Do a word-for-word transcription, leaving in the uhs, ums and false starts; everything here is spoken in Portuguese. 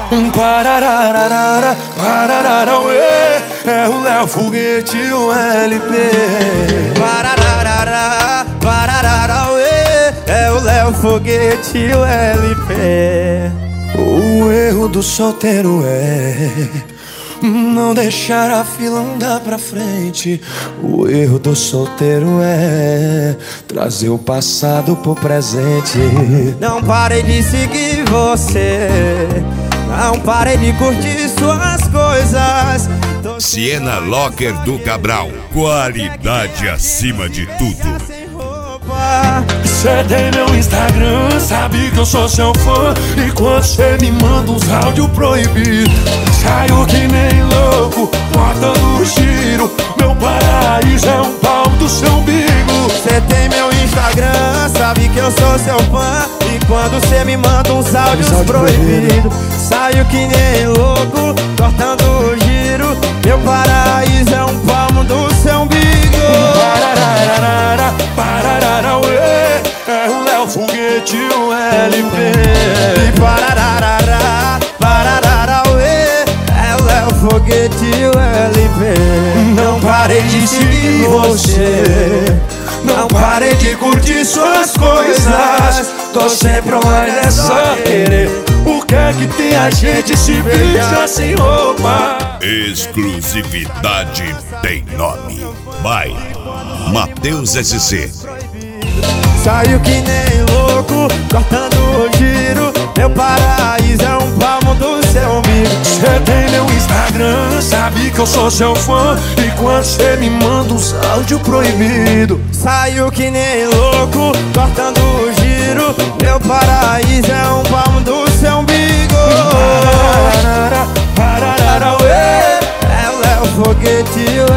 Um parararara, pararara, ué. É o Léo Foguete, o L P. Parararara, pararara, ué. É o Léo Foguete, o L P. O erro do solteiro é não deixar a fila andar pra frente. O erro do solteiro é trazer o passado pro presente. Não parei de seguir você, não parei de curtir suas coisas. Siena Locker do Cabral, qualidade acima de tudo. Cê tem meu Instagram, sabe que eu sou seu fã. E quando cê me manda uns áudios proibidos, saio que nem louco, cortando o giro. Meu paraíso é um pau do seu umbigo. Cê tem meu Instagram, sabe que eu sou seu fã. E quando cê me manda uns áudios proibidos, saio que nem louco, cortando o giro. Meu paraíso é um palmo do seu umbigo. Parararara, pararara, ué. É o Léo Foguete, o L P. E parararara, pararara, ué. É o Léo Foguete, o L P. Não parei de seguir você, não parei de curtir suas coisas. Tô sempre online, é só querer. O que é que tem a gente se beija sem roupa? Exclusividade tem nome. By Matheus S C. Saio que nem louco, cortando o giro. Meu paraíso é um palmo do seu umbigo. Cê tem meu Instagram, sabe que eu sou seu fã. E quando cê me manda uns áudios proibidos, saio que nem louco, cortando o giro. Meu paraíso é um palmo do seu umbigo. Pararara, pararara, ué. É o Léo Foguete,